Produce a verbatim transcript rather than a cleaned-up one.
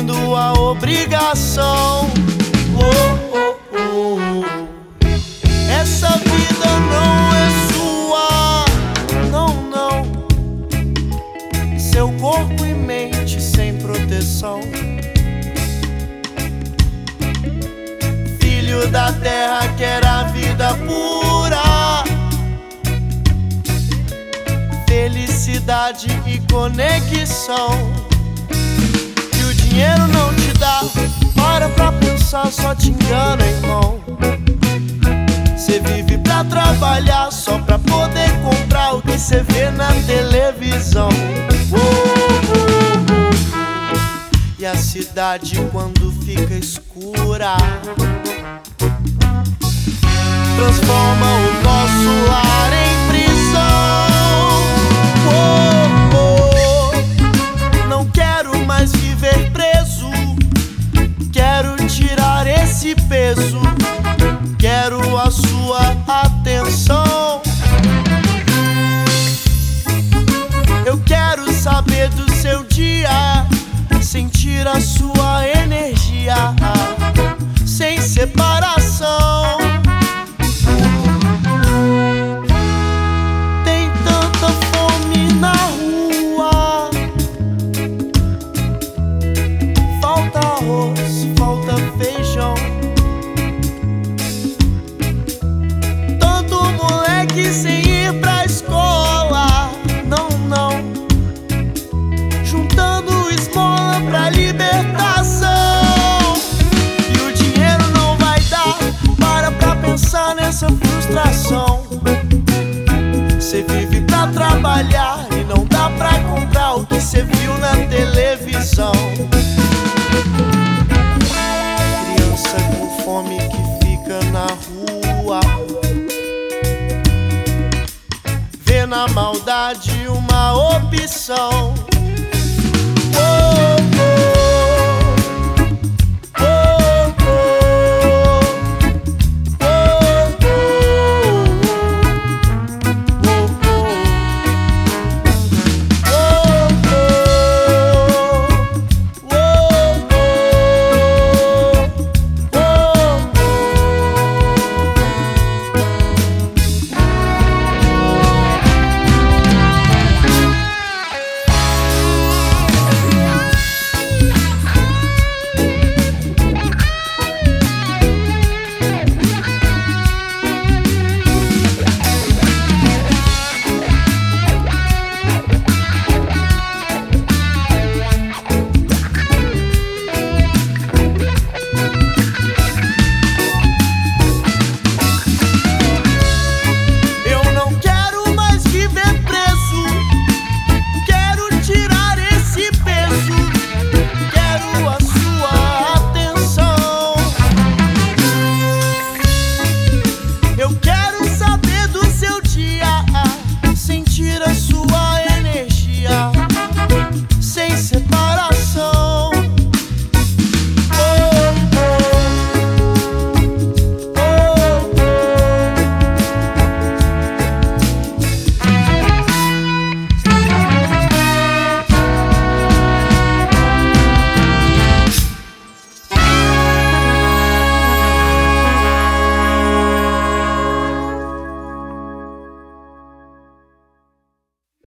cumprindo a obrigação. Oh, oh, oh. Essa vida não é sua, não, não. Seu corpo e mente sem proteção. Filho da terra quer a vida pura, felicidade e conexão. E o dinheiro não te dá, para pra pensar, só te engana, irmão. Cê vive pra trabalhar só pra poder comprar o que cê vê na televisão. Uh, uh, uh. E a cidade quando fica escura transforma o nosso lar em prisão. Oh, oh. Não quero mais viver preso, quero tirar esse peso.